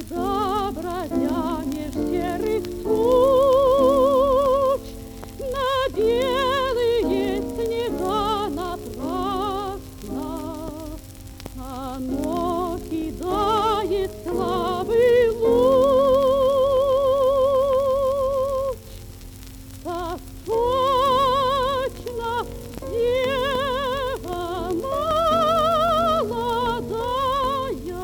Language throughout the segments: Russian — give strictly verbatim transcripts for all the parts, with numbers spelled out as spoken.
Когда бродя меж серых туч на белые снега напрасно оно кидает слабый луч, так точно дева молодая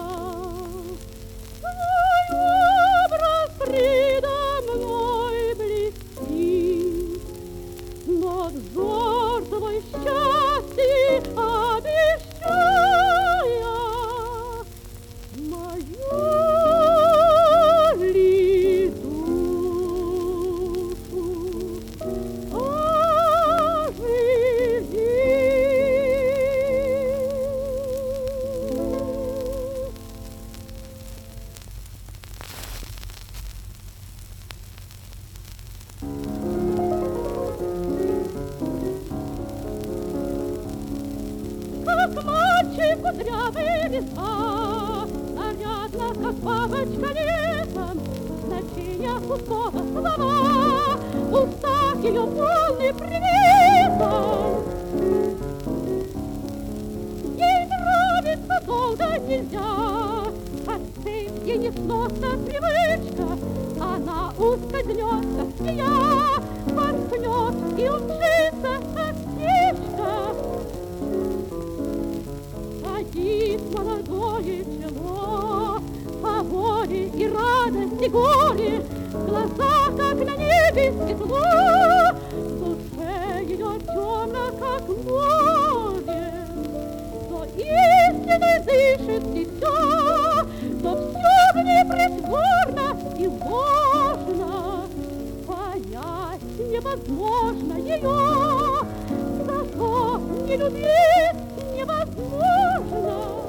свой образ предо мной блестит, но взор твой счастье обещая мою ли душу оживит. Как мальчик кудрявый весна, нарядно, как бабочка летом, в значениях пустого слова, уста ее полны приветом. Ей нравится долго нельзя, как цепь ей несносна привычка, она ускользнет, как змея, порхнет и умчится, как птичка. Садит молодое чело по воле и радости горе, глаза, как на небе светло, в душе ее темно, как море, но истиной дышит дитя, но все в ней притворно и ложно, понять невозможно ее, зато не любить невозможно.